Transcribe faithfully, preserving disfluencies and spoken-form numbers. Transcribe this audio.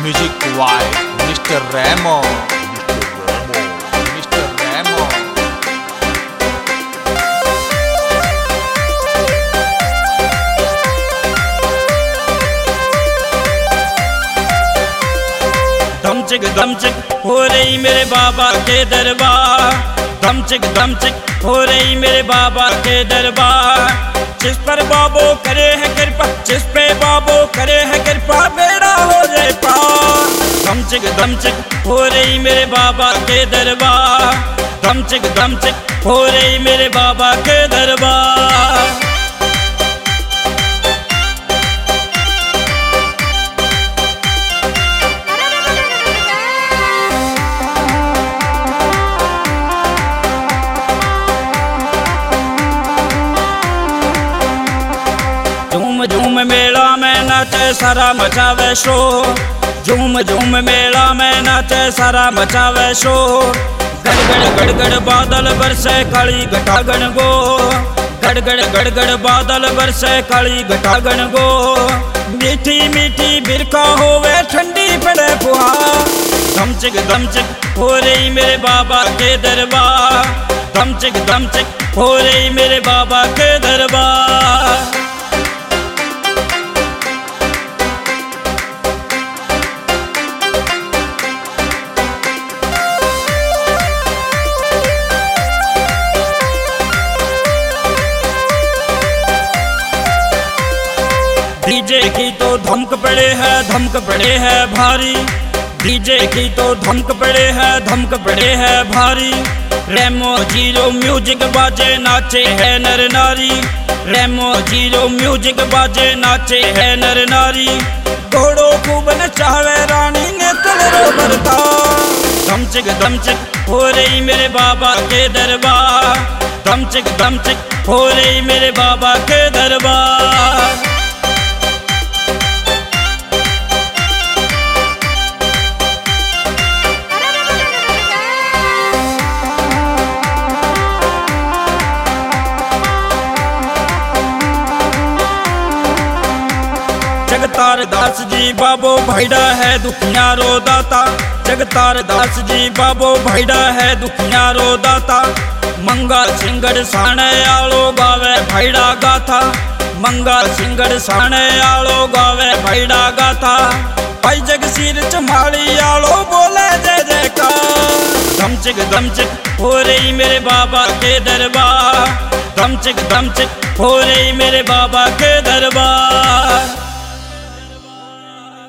Music by Mister Remo. Mister Remo. धमचक धमचक हो रही मेरे बाबा के दरबार, धमचक धमचक हो रही मेरे बाबा के दरबार। जिस पर बाबो करे है कृपा, जिस पे बाबो करे है कृपा, बेड़ा हो जाए पार। धमचक धमचक हो रही मेरे बाबा के दरबार, धमचक धमचक हो रही मेरे बाबा के दरबार। झूम झूम मेला में नाचे सारा मचावे शोर, झूम झूम मेला में नाचे सारा मचावे शोर। गड़गड़ गड़गड़ बादल बरसे काली घटागण गो, गड़गड़ गड़गड़ बादल बरसे काली घटागण गो। मीठी मीठी बिरका होवे ठंडी पड़े फुहार। धमचक धमचक हो रही मेरे बाबा के दरबार, धमचक धमचक हो रही मेरे बाबा के दरबार। डीजे की तो धमक पड़े है, धमक पड़े है भारी, डीजे की तो धमक पड़े है, धमक पड़े है भारी। रेमो जीरो म्यूजिक बाजे नाचे है नर नारी, रेमो जीरो म्यूजिक बाजे नाचे है नर नारी। घोड़ो खूब नचावे रानी ने तलरो बरता। धमचक धमचक हो रही मेरे बाबा के दरबार, धमचक धमचक हो रही मेरे बाबा के दरबार। जगतार दास जी बाबो भाईडा है दुखिया रो दाता, जगतार दास जी बाबो भाईडा है दुखिया रो दाता। मंगा सिंगड़ साणे आलो गावे भाईडा गाथा, मंगा सिंगड़ साणे आलो गावे भाईडा गाथा। भाई जगसीर चमाली आलो बोले जय जयकार। धमचक धमचक हो रही मेरे बाबा के दरबार, धमचक धमचक हो रही मेरे बाबा के दरबार।